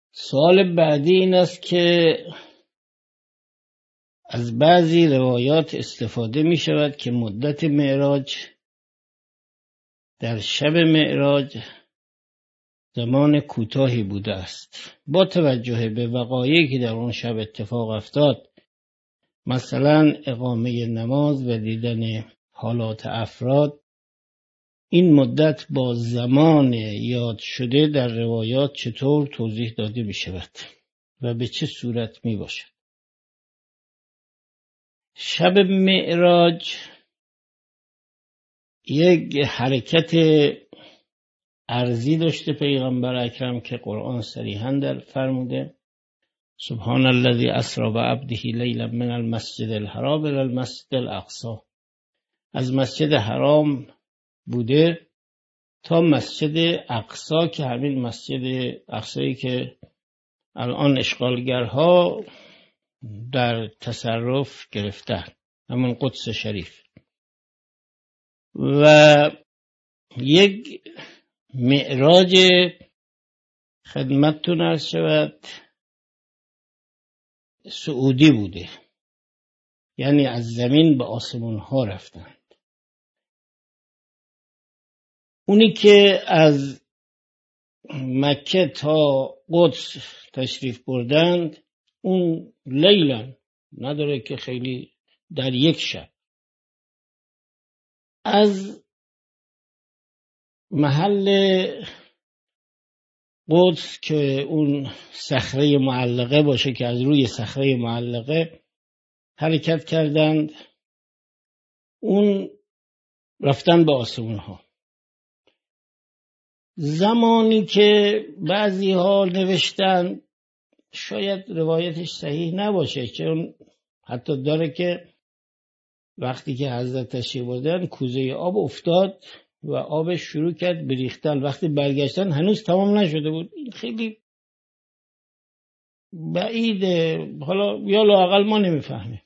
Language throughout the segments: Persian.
سوال بعدی این است که از بعضی روایات استفاده می شود که مدت معراج در شب معراج زمان کوتاهی بوده است. با توجه به وقایعی که در اون شب اتفاق افتاد، مثلا اقامه نماز و دیدن حالات افراد، این مدت با زمان یاد شده در روایات چطور توضیح داده می شود و به چه صورت می باشد؟ شب معراج یک حرکت ارضی داشته پیغمبر اکرم که قرآن صریحاً در فرموده سبحان الذی اسری بعبده لیلا من المسجد الحرام الی المسجد الاقصی. از مسجد حرام بوده تا مسجد اقصی که همین مسجد اقصی که الان اشغالگرها در تصرف گرفتن، همون قدس شریف. و یک معراج خدمتتون عرض شود صعودی بوده، یعنی از زمین به آسمان ها رفتند. اونی که از مکه تا قدس تشریف بردند اون لیلا نداره که خیلی در یک شب. از محل قدس که اون صخره معلقه باشه که از روی صخره معلقه حرکت کردند، اون رفتن به آسمان ها. زمانی که بعضی ها نوشتن شاید روایتش صحیح نباشه، چون حتی داره که وقتی که حضرت تشریف بردن کوزه آب افتاد و آبش شروع کرد بریختن، وقتی برگشتن هنوز تمام نشده بود. این خیلی بعیده، حالا یا لااقل ما نمیفهمیم،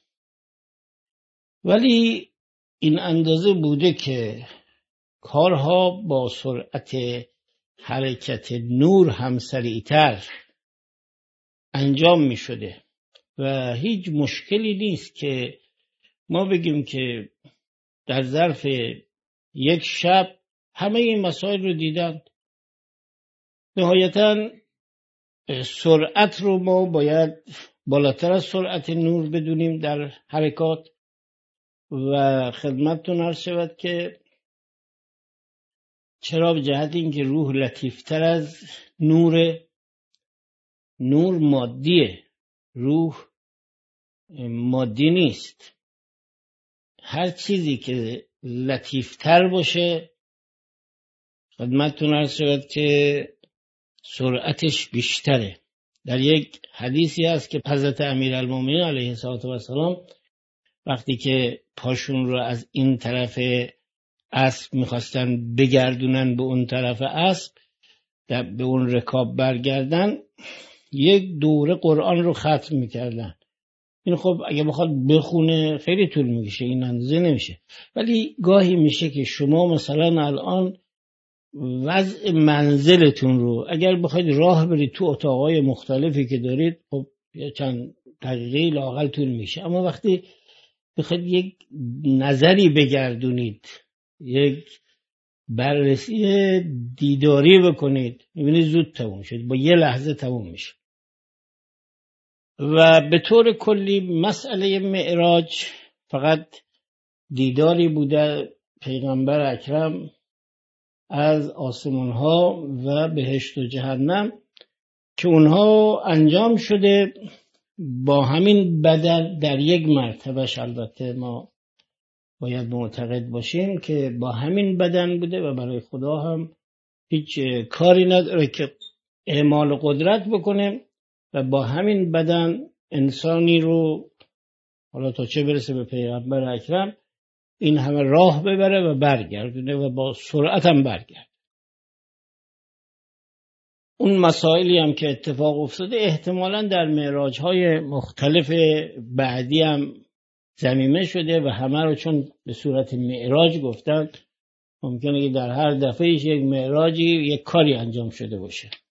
ولی این اندازه بوده که کارها با سرعت حرکت نور هم سریعتر انجام می شده و هیچ مشکلی نیست که ما بگیم که در ظرف یک شب همه این مسائل رو دیدند. نهایتاً سرعت رو ما باید بالاتر از سرعت نور بدونیم در حرکات. و خدمتتون عرض شود که چرا؟ به جهت اینکه روح لطیفتر از نور مادیه، روح مادی نیست. هر چیزی که لطیفتر باشه خدمتتون عرض شود که سرعتش بیشتره. در یک حدیثی هست که حضرت امیرالمومنین علیه السلام وقتی که پاشون رو از این طرف اسب میخواستن بگردونن به اون طرف اسب، به اون رکاب برگردن، یک دوره قرآن رو ختم میکردن. این خب اگه بخواد بخونه خیلی طول میکشه، این اندازه نمیشه. ولی گاهی میشه که شما مثلا الان وضع منزلتون رو اگر بخواید راه برید تو اتاقای مختلفی که دارید، خب چند دقیقه لااقل طول میشه. اما وقتی بخواید یک نظری بگردونید، یک بررسی دیداری بکنید، میبینید زود تموم شد، با یه لحظه تموم میشه. و به طور کلی مسئله معراج فقط دیداری بوده پیغمبر اکرم از آسمان ها و بهشت و جهنم که اونها انجام شده با همین بدن در یک مرتبهش. البته ما باید معتقد باشیم که با همین بدن بوده و برای خدا هم هیچ کاری نداره که اعمال قدرت بکنه و با همین بدن انسانی رو حالا تا چه برسه به پیغمبر اکرم این همه راه ببره و برگردونه و با سرعت هم برگرد. اون مسائلی هم که اتفاق افتاده احتمالاً در معراج‌های مختلف بعدی هم ضمیمه شده و همه رو چون به صورت معراج گفتن ممکنه که در هر دفعهش یک معراجی یک کاری انجام شده باشه.